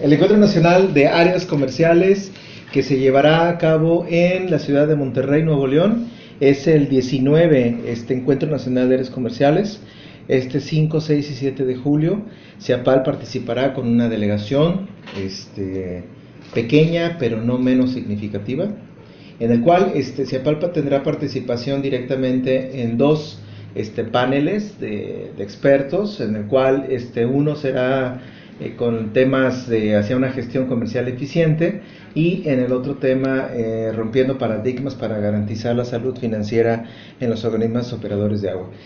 El Encuentro Nacional de Áreas Comerciales que se llevará a cabo en la ciudad de Monterrey, Nuevo León, es el 19, Encuentro Nacional de Áreas Comerciales. 5, 6 y 7 de julio, CIAPAL participará con una delegación pequeña, pero no menos significativa, en el cual CIAPAL tendrá participación directamente en dos paneles de expertos, en el cual uno será con temas hacia una gestión comercial eficiente, y en el otro tema rompiendo paradigmas para garantizar la salud financiera en los organismos operadores de agua.